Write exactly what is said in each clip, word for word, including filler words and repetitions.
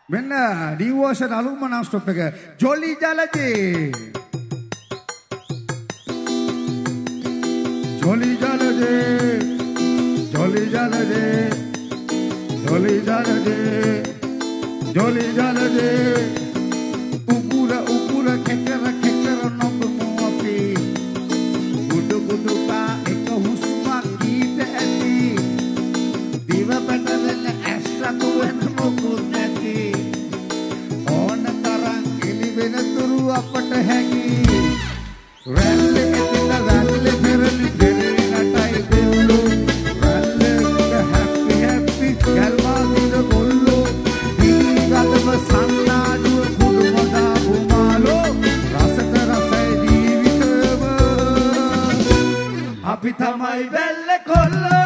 මෙන්න ඩිවෝෂන් අලුම නම් ස්ටොප් එක ජොලි ජලජේ ජොලි ජලජේ ජොලි ජලජේ ජොලි ජලජේ ජොලි ජලජේ උකුර උකුර කෙකර කෙකර නොබ මොපි ගුඩු ගුඩු පා එක හුස්මක් කීට ඇති දිව පැටලෙන ඇස්සතු වෙන මොකුත් නැති ඕන තරම් එලි වෙනතුරු අපට හැකි රැල්ල එතින රැල්ල පෙරලි පෙරලි නටයි දෙල්ලු රැල්ල හැපි හැපි ගල්වා දින ගොල්ලෝ දීගලම සන්නාඩුව කුඩු මදා බුමාලෝ රසට රසයි ජීවිතම අපි තමයි වැල්ල කොල්ලෝ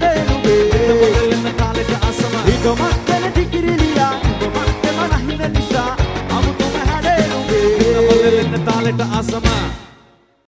Tomaste la tikirilia, tomaste la hina. ඉර වෙන්න තාලෙට අසම